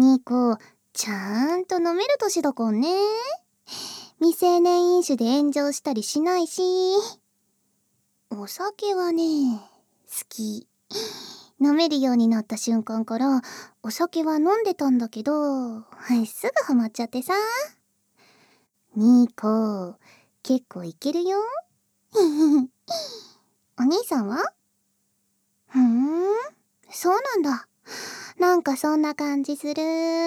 ニコ、ちゃんと飲める年だこんね。未成年飲酒で炎上したりしないし。お酒はね、好き。飲めるようになった瞬間からお酒は飲んでたんだけど、すぐハマっちゃってさ。ニコ、結構いけるよ。お兄さんは？そうなんだ。なんかそんな感じする。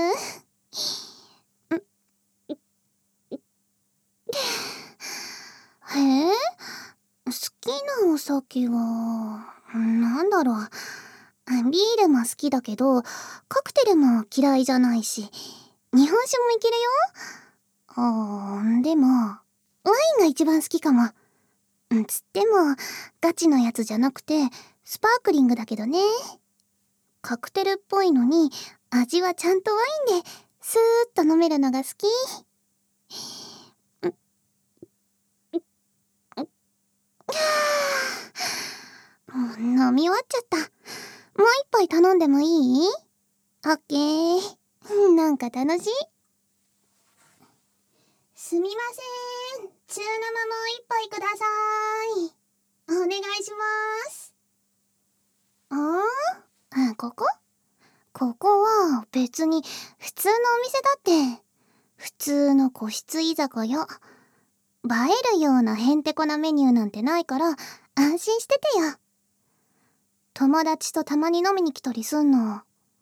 へえ、好きなお酒は、なんだろう。ビールも好きだけど、カクテルも嫌いじゃないし、日本酒もいけるよ。でも、ワインが一番好きかも。つっても、ガチのやつじゃなくて、スパークリングだけどね。カクテルっぽいのに、味はちゃんとワインで、スーッと飲めるのが好き。飲み終わっちゃった。もう一杯頼んでもいい？オッケー。なんか楽しい。すみません。中生もう一杯ください。お願いします。ここは別に普通のお店だって。普通の個室居酒屋。映えるようなへんてこなメニューなんてないから安心しててよ。友達とたまに飲みに来たりすんの。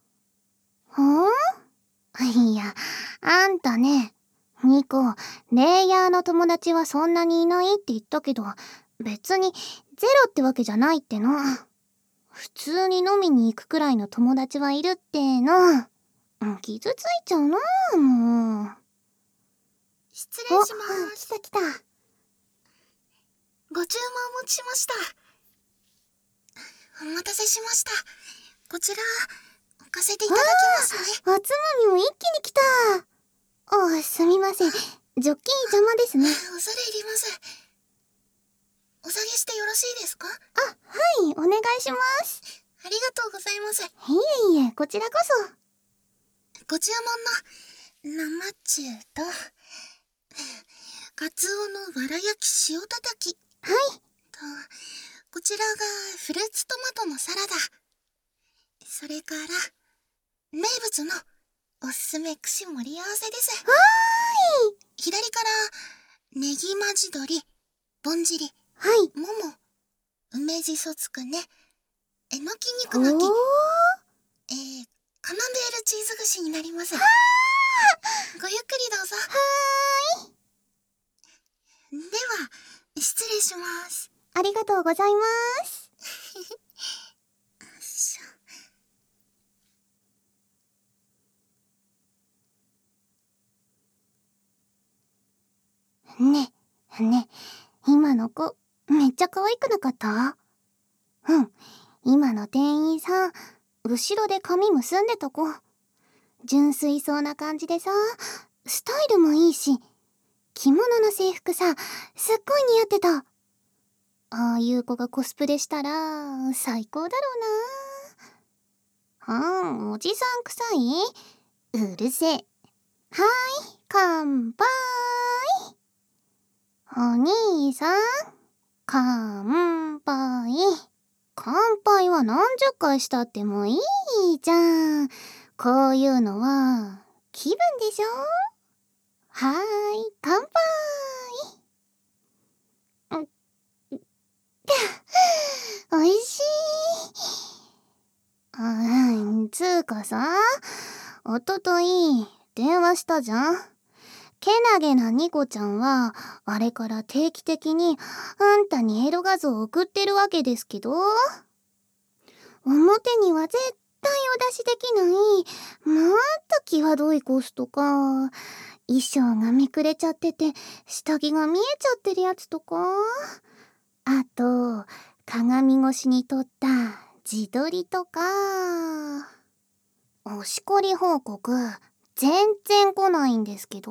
いや、あんたね、ニコ、レイヤーの友達はそんなにいないって言ったけど、別にゼロってわけじゃないっての。普通に飲みに行くくらいの友達はいるっての。傷ついちゃうなぁ、もう。 失礼しまーす。 来た。 ご注文お持ちしました。お待たせしました。こちら、置かせていただきますね。 おつまみも一気に来た。すみません。ジョッキ邪魔ですね。 恐れ入ります。お下げしてよろしいですか？ はい、お願いします。 ありがとうございます。 いえいえ、こちらこそ。 ご注文の生中と、カツオのわら焼き塩たたき。 はい。 と、こちらがフルーツトマトのサラダ。それから、名物のおすすめ串盛り合わせです。左から、ネギマジ鶏、ぼんじり、 はい。 もも、梅じそつくね、えのき肉巻き、カマンベールチーズ串になります。ごゆっくりどうぞ。では、失礼します。 ありがとうございます。 よいしょ。ね、今の子、めっちゃ可愛くなかった？今の店員さん、後ろで髪結んでた子。純粋そうな感じでさ、スタイルもいいし、着物の制服さ、すっごい似合ってた。ああいう子がコスプレしたら、最高だろうな。おじさん臭い？うるせえ。はーい、乾杯。お兄さん、乾杯。乾杯は何十回したってもいいじゃん。こういうのは、気分でしょ？はーい、乾杯。おいしい。つうかさ、おととい、電話したじゃん。けなげなニコちゃんは、あれから定期的に、あんたにエロ画像を送ってるわけですけど、表には絶対お出しできない、もっと際どいコスとか、衣装がめくれちゃってて、下着が見えちゃってるやつとか、あと、鏡越しに撮った自撮りとか、おしこり報告、全然来ないんですけど。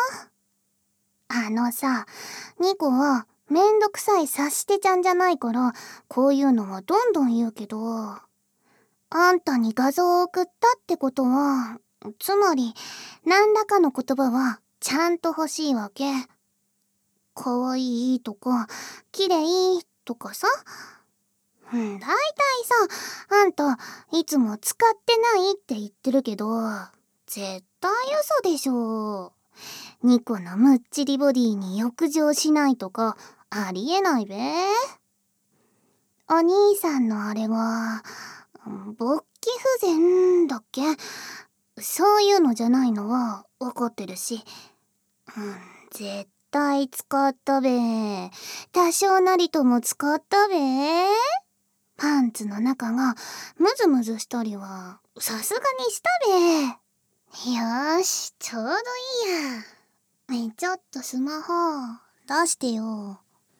さ、ニコはめんどくさい察してちゃんじゃないから、こういうのはどんどん言うけど、あんたに画像を送ったってことは、 つまり、何らかの言葉はちゃんと欲しいわけ。かわいいとか、きれいとかさ。だいたいさ、あんた、いつも使ってないって言ってるけど、絶対嘘でしょ。ニコのむっちりボディに浴場しないとか、ありえないべ。お兄さんのあれは、勃起不全だっけ？そういうのじゃないのは分かってるし、絶対使ったべ。多少なりとも使ったべ。パンツの中がムズムズしたりはさすがにしたべ。よーし、ちょうどいいや。ちょっとスマホ出してよ。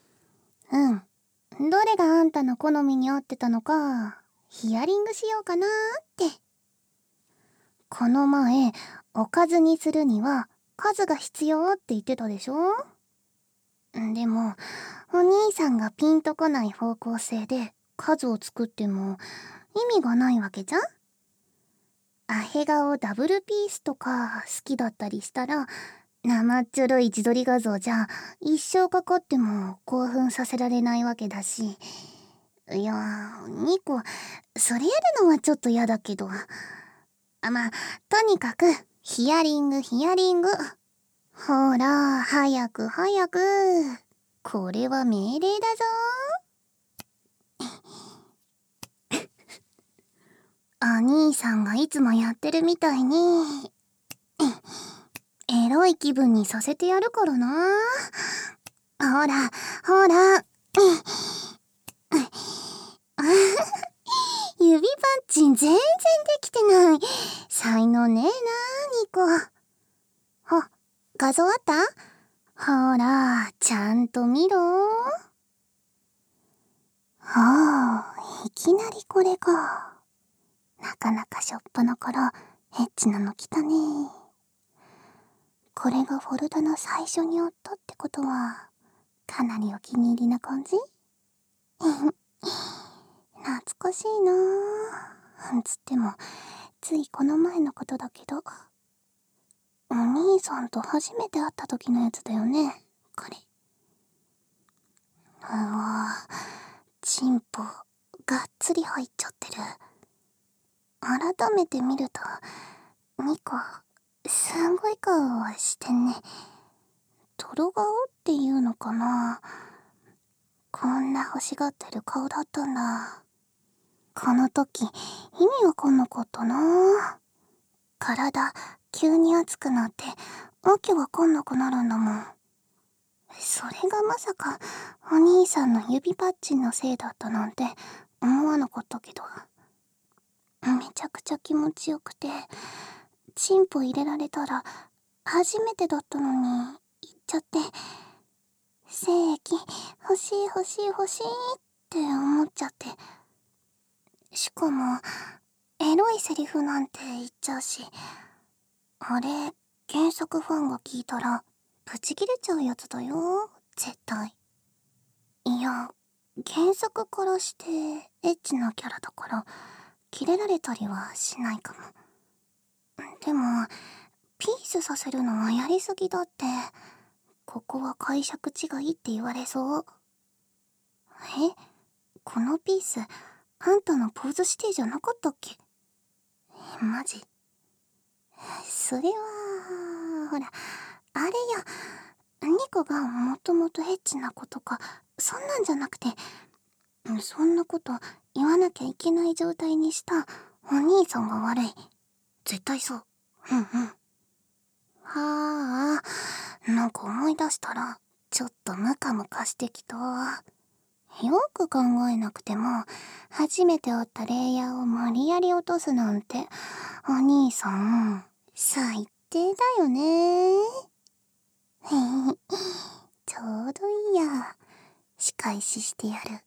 どれがあんたの好みに合ってたのかヒアリングしようかなーって。この前、おかずにするには数が必要って言ってたでしょ？でも、お兄さんがピンとこない方向性で数を作っても意味がないわけじゃん？アヘ顔ダブルピースとか好きだったりしたら、生っちょろい自撮り画像じゃ一生かかっても興奮させられないわけだし。いやー、ニコ、それやるのはちょっと嫌だけど。まあ、とにかく、ヒアリング。ほら、早く。これは命令だぞ。お兄さんがいつもやってるみたいに、エロい気分にさせてやるからな。ほら。指パッチン全然できてない。才能ねえな、ニコ。画像あった？ほら、ちゃんと見ろ。いきなりこれか。なかなかしょっぱなからエッチなの来たね。これがフォルダの最初にあったってことは、かなりお気に入りな感じ？懐かしいなぁ。つっても、ついこの前のことだけど。お兄さんと初めて会った時のやつだよね、これ。チンポ、がっつり入っちゃってる。改めて見ると、ニコ、すごい顔はしてんね。泥顔っていうのかな。こんな欲しがってる顔だったんだ。この時、意味わかんなかったな。体、急に熱くなって、わけわかんなくなるんだもん。それがまさか、お兄さんの指パッチンのせいだったなんて思わなかったけど。めちゃくちゃ気持ちよくて、チンポ入れられたら、初めてだったのに、言っちゃって、精液、欲しいって思っちゃって。しかも、エロいセリフなんて言っちゃうし、あれ、原作ファンが聞いたら、ブチ切れちゃうやつだよ、絶対。いや、原作からしてエッチなキャラだから、切れられたりはしないかも。でも、ピースさせるのはやりすぎだって。ここは解釈違いって言われそう。このピース、あんたのポーズ指定じゃなかったっけ？マジ？それは、ほら、あれよ。ニコがもともとエッチな子とか、そんなんじゃなくて、そんなこと言わなきゃいけない状態にしたお兄さんが悪い。絶対そう。なんか思い出したら、ちょっとムカムカしてきた。よく考えなくても、初めて会ったレイヤーを無理やり落とすなんて、お兄さん、最低だよね。ちょうどいいや。仕返ししてやる。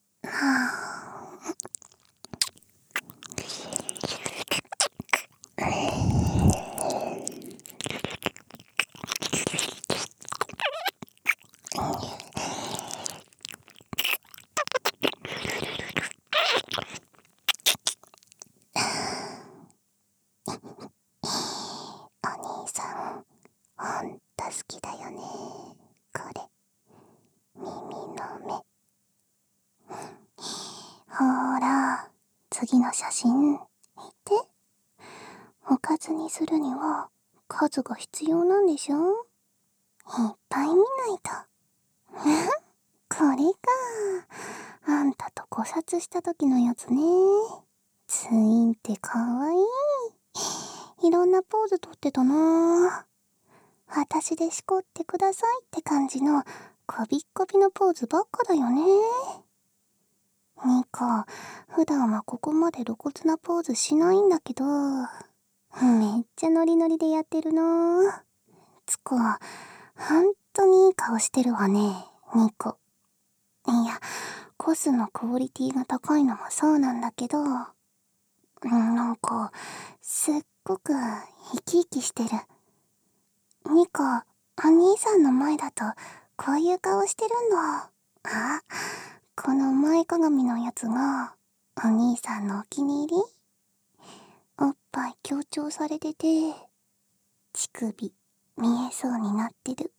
次の写真、見て。おかずにするには数が必要なんでしょ？いっぱい見ないと。これか。あんたと考察した時のやつね。ツインってかわいい。いろんなポーズとってたな。私でしこってくださいって感じのこびっこびのポーズばっかだよね。ニコ、普段はここまで露骨なポーズしないんだけど、めっちゃノリノリでやってるな。つこ、ほんとにいい顔してるわね、ニコ。いや、コスのクオリティが高いのもそうなんだけど、なんか、すっごく生き生きしてる。ニコ、お兄さんの前だと、こういう顔してるんだ。あ、この前かがみのやつが、お兄さんのお気に入り？おっぱい強調されてて、乳首見えそうになってる。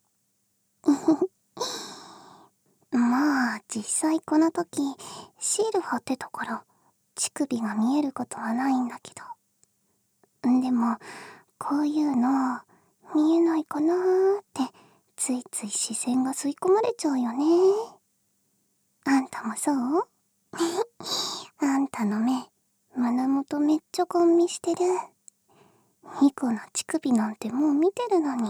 まあ、実際この時、シール貼ってたから、乳首が見えることはないんだけど。でも、こういうの、見えないかなーって、ついつい視線が吸い込まれちゃうよね。あんたもそう？あんたの目、胸元めっちゃガン見してる。ニコの乳首なんてもう見てるのに。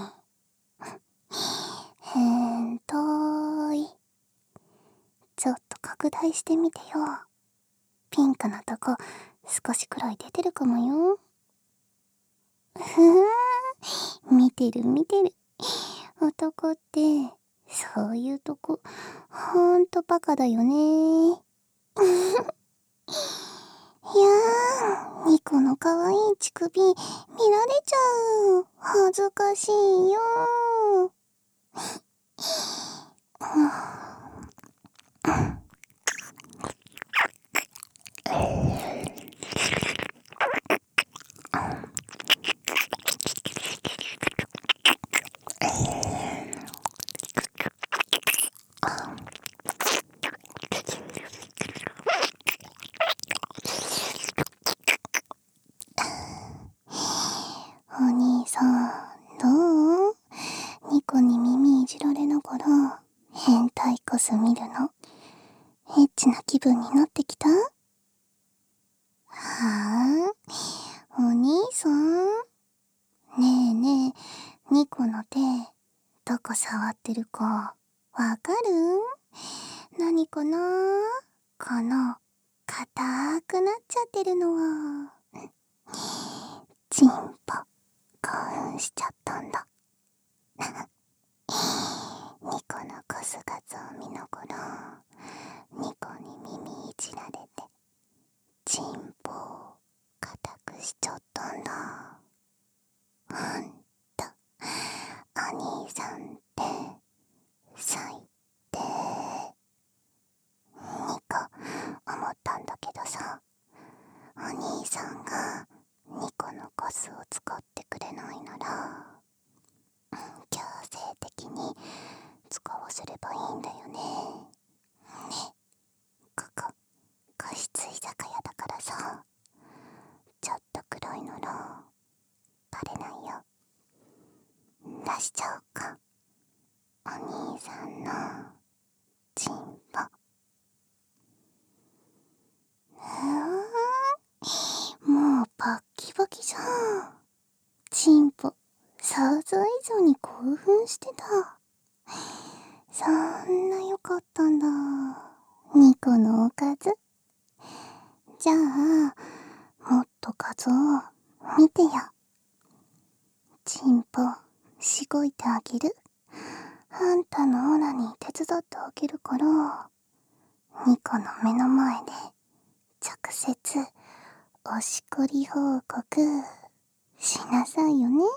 変態。ちょっと拡大してみてよ。ピンクのとこ少しくらい出てるかもよ。見てる見てる。男ってそういうとこほんとバカだよね。いやー、ニコのかわいい乳首見られちゃう。恥ずかしいよ。お兄さん、どう？ニコに耳いじられながら変態コス見るのエッチな気分になってきた？はぁ？お兄さん？ねえねえ、ニコの手、どこ触ってるか、わかる？何かな？この、硬くなっちゃってるのは、チンポ、興奮しちゃったんだ。ニコのコス画像見ながら、ニコに耳いじられて、チンポを硬くしちゃったんだ。ほんと、お兄さんって最低。ニコ、思ったんだけどさ、お兄さんがニコのコスを使ってくれないなら、強制的に使わせればいいんだよね。ね、ここ個室居酒屋だからさ、ちょっと黒いならバレないよ。出しちゃおうか、お兄さんのチンポ。もうバッキバキじゃん。チンポ想像以上に興奮してた。そんな良かったんだ、ニコのおかず。じゃあもっと画像見てよ。チンポしごいてあげる。あんたのオナに手伝ってあげるから、ニコの目の前で直接おしこり報告しなさいよね。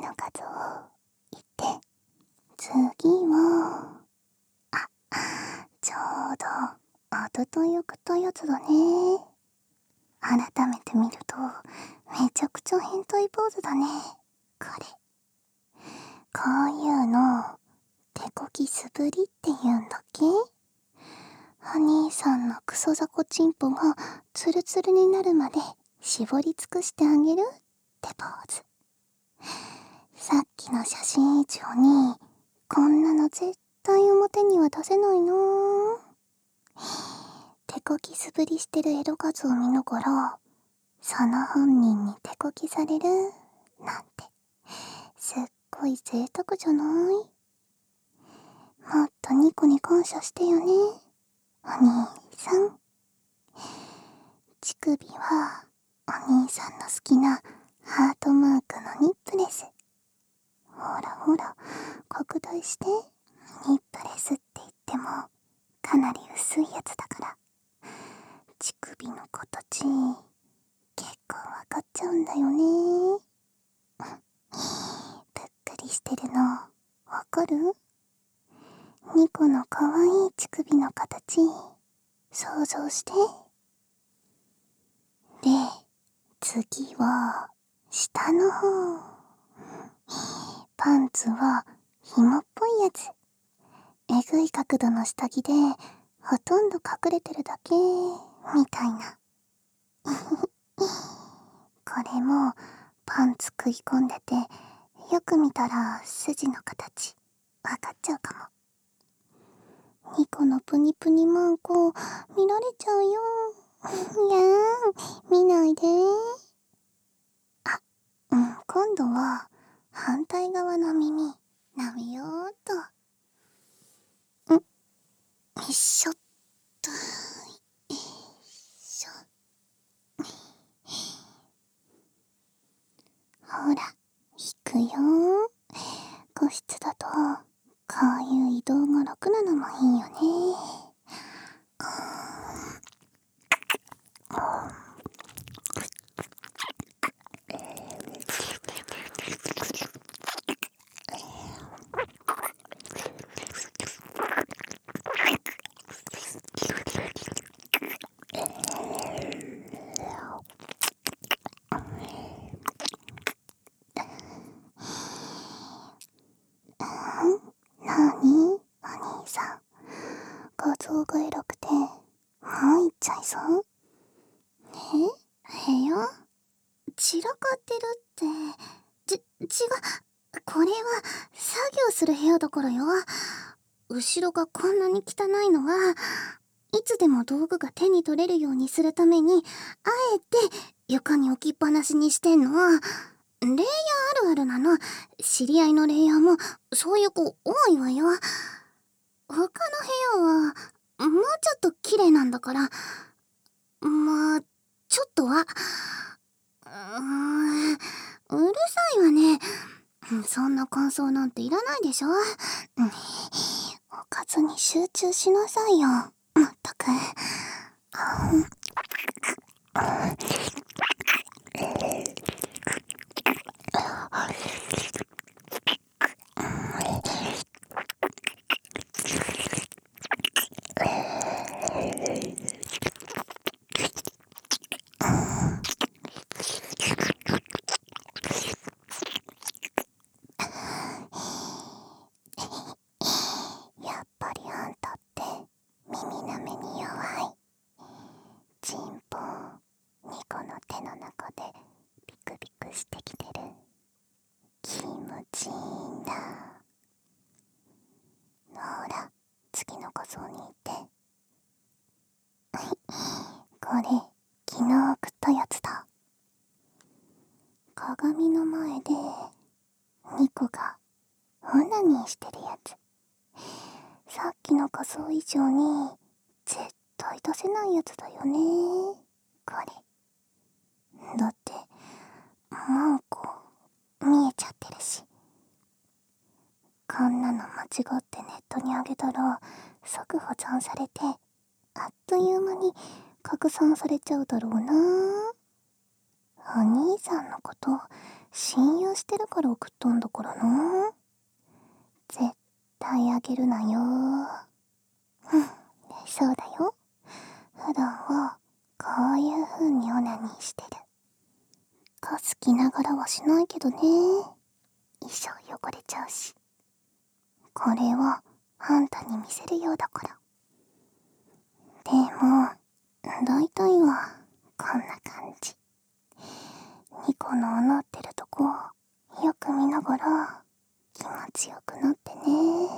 の数を言って、次は、ちょうどおととい送ったやつだね。改めて見るとめちゃくちゃ変態ポーズだね。これこういうの手こき素振りって言うんだっけ。お兄さんのクソザコチンポがツルツルになるまで絞り尽くしてあげるってポーズ。さっきの写真以上にこんなの絶対表には出せないな。手こき素振りしてるエロ画像を見ながらその本人に手こきされるなんてすっごい贅沢じゃない？もっとニコに感謝してよね、お兄さん。乳首はお兄さんの好きなハートマークのニップレス。ほらほら拡大して。ニップレスって言ってもかなり薄いやつだから乳首の形結構わかっちゃうんだよね。ぷっくりしてるのわかる？ニコのかわいい乳首の形想像して。で、次は下の方。パンツは紐っぽいやつ。えぐい角度の下着でほとんど隠れてるだけみたいな。これもパンツ食い込んでてよく見たら筋の形わかっちゃうかも。ニコのプニプニマンコ見られちゃうよ。いやー見ないで。今度は反対側の耳舐めようっと。よいしょっと。よいしょ。ほら引くよ。個室だとこういう移動が楽なのもいいよね。なにお兄さん、画像がエロくてもう行っちゃいそう？部屋散らかってるって。違う、これは作業する部屋だからよ。後ろがこんなに汚いのはいつでも道具が手に取れるようにするためにあえて床に置きっぱなしにしてんの。レイヤーあるあるなの。知り合いのレイヤーもそういう子多いわよ。他の部屋はもうちょっと綺麗なんだから。まあちょっとはうるさいわね。そんな感想なんていらないでしょ。おかずに集中しなさいよ。まったく。やっぱりあんたって耳なめに弱い。チンポニコの手の中でビクビクしてきてる。気持ちいいんだ。ほら次の画像に行って。これ昨日送ったやつだ。鏡の前でニコがオナニーしてるやつ。さっきの画像以上に絶対出せないやつだよねこれ。だってマンコ見えちゃってるし。こんなの間違ってネットに上げたら即保存されてあっという間に拡散されちゃうだろうな。お兄さんのこと信用してるから送ったんだからな。絶対あげるなよ。そうだよ。普段はこういう風にオナニーしてる。こすきながらはしないけどね。衣装汚れちゃうし。これはあんたに見せるようだから。でも、だいたいはこんな感じ。ニコのなってるとこよく見ながら気持ちよくなってね。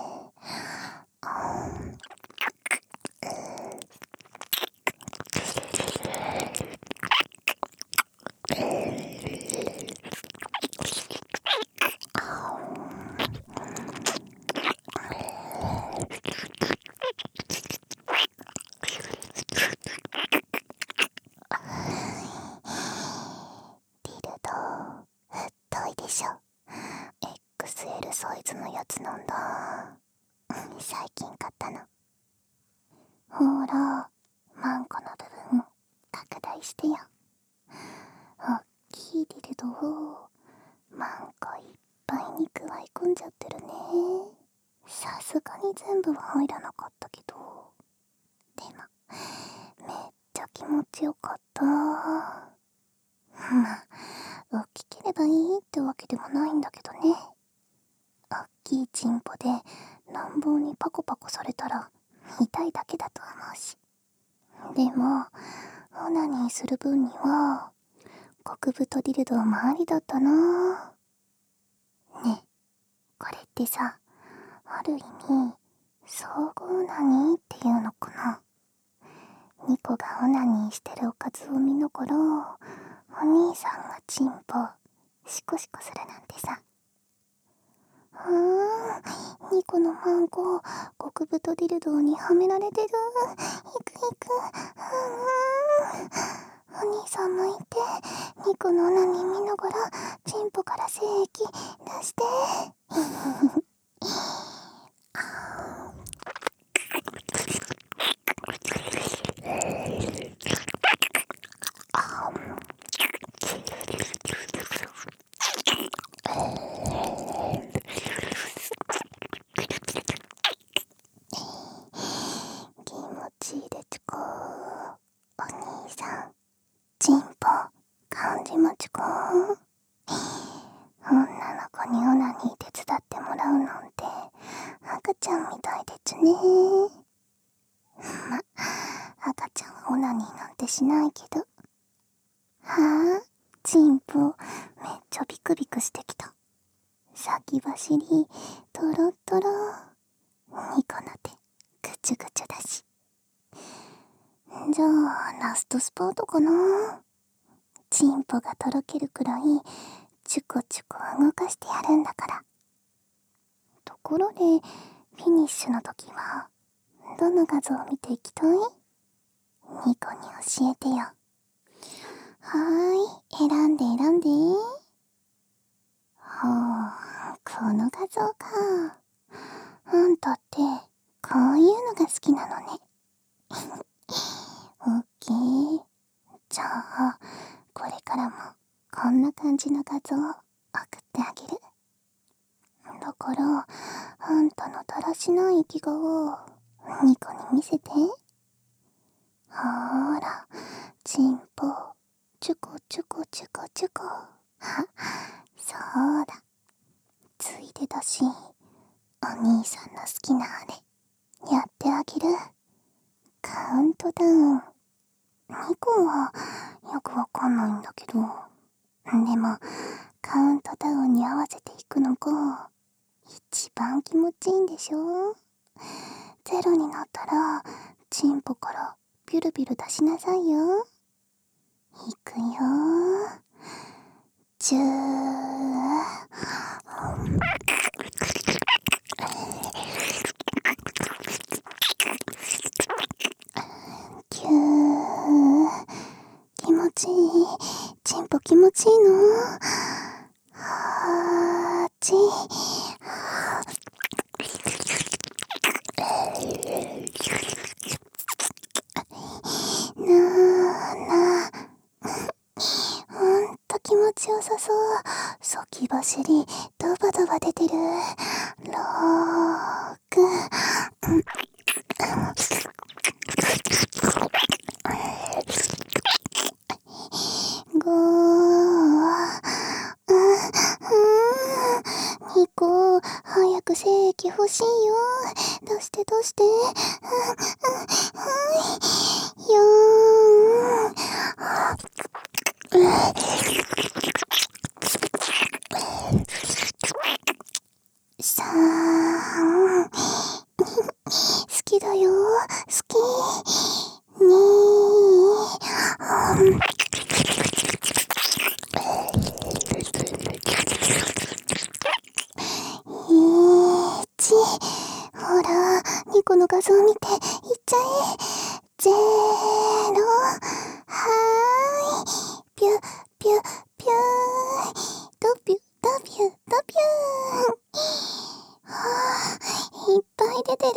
ディルド太いでしょ。XL サイズのやつなんだ。最近買ったの。ほら、マンコの部分拡大してよ。おっきいディルドをマンコいっぱいに加え込んじゃってるね。さすがに全部は入らなかったけど、でもめっちゃ気持ちよかった。まあ大きければいいってわけでもないんだけどね。おっきいチンポで乱暴にパコパコされたら痛いだけだと思うし。でもオナニーする分には極太ディルドもありだったな。ね、これってさ、ある意味相互オナニーっていうのかな。ニコがオナニーしてるおかずを見ながらお兄さんがチンポシコシコするなんてさ。ニコのマンコ極太ディルドにはめられてる。いくいく。お兄さんもいて、ニコのオナニー見ながらチンポから精液出して。気持ちいいでちゅこ。お兄さんチンポ感じまちゅこ。女の子にオナニー手伝ってもらうなんて赤ちゃんみたいでちゅね。ま、赤ちゃんはオナニーなんてしないけど。はあ、チンポめっちゃビクビクしてきた。先走りトロトロ。ニコの手ぐちゅぐちゅだし。じゃあラストスパートかな。チンポがとろけるくらいチュコチュコ動かしてやるんだから。ところでフィニッシュの時はどの画像を見ていきたい？ニコに教えてよ。選んで選んで。この画像か。あんたってこういうのが好きなのね。オッケー。じゃあこれからもこんな感じの画像送ってあげる。だからあんたのだらしない生き顔をニコに見せて。ほーら、チンポチュコチュコチュコチュコ。そうだ、ついでだしお兄さんの好きなあれやってあげる。カウントダウン。ニコはよくわかんないんだけど、でもカウントダウンに合わせていくのが一番気持ちいいんでしょ。ゼロになったらチンポからピュルピュル出しなさいよ。いくよー。チュー。キュー。気持ちいい。チンポ気持ちいいの？はーち。なーなー。ほんと気持ちよささ、先走り、ドバドバ出てる。6、ニコ、早く精液欲しいよ。どうしてどうして。3、好きだよ、好き。2、1、ほら、ニコの画像見て、いっちゃえ。0、はーい、ピュ、ピュ、ピュー、ドピュ、ドピュ、ドピュー。はぁ、いっぱい出てる。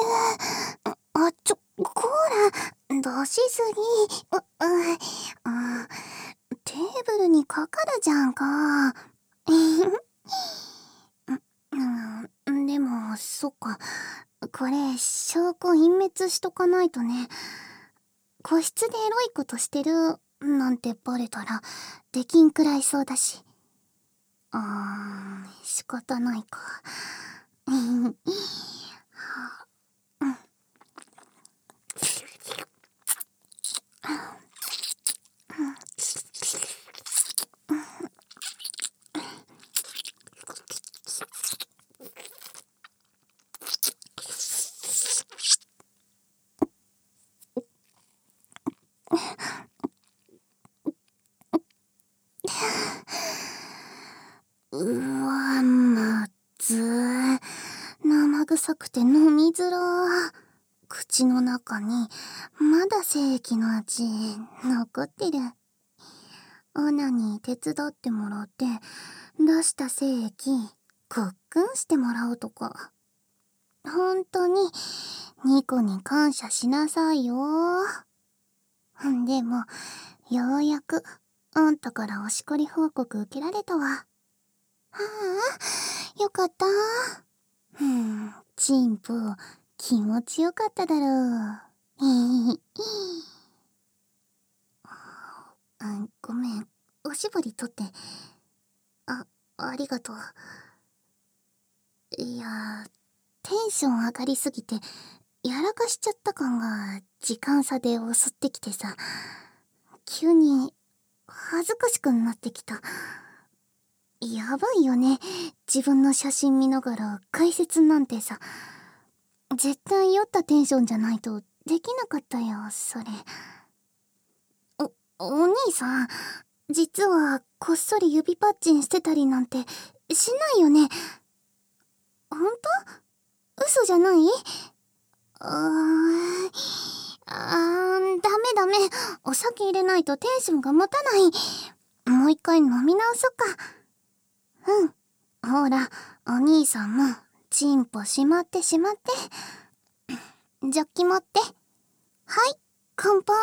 こーら、出しすぎ。テーブルにかかるじゃんか。でも、そっか。これ、証拠隠滅しとかないとね。個室でエロいことしてるなんてバレたら、できんくらいそうだし。仕方ないか。まずー。生臭くて飲みづらー。口の中に、まだ精液の味、残ってる。オナに手伝ってもらって、出した精液、コックンしてもらうとか。本当に、ニコに感謝しなさいよー。でも、ようやく、あんたからおしこり報告受けられたわ。よかったー。チンポ、気持ちよかっただろう。ごめん、おしぼり取って。ありがとう。いや、テンション上がりすぎて、やらかしちゃった感が時間差で襲ってきてさ、急に恥ずかしくなってきた。やばいよね。自分の写真見ながら解説なんてさ。絶対酔ったテンションじゃないとできなかったよ、それ。お兄さん、実はこっそり指パッチンしてたりなんてしないよね。ほんと？嘘じゃない？ダメダメ。お酒入れないとテンションが持たない。もう一回飲み直そっか。ほら、お兄さんも、チンポしまってしまって。ジョッキ持って。はい、乾杯。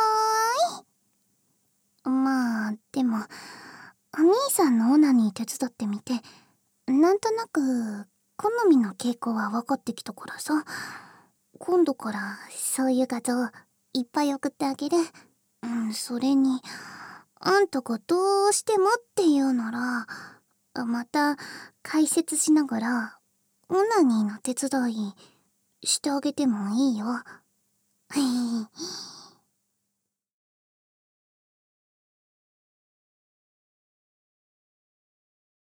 まあ、でも、お兄さんのオナニー手伝ってみて、なんとなく、好みの傾向は分かってきたからさ。今度からそういう画像いっぱい送ってあげる。それに、あんたがどうしてもって言うなら、また解説しながら、オナニーの手伝いしてあげてもいいよ。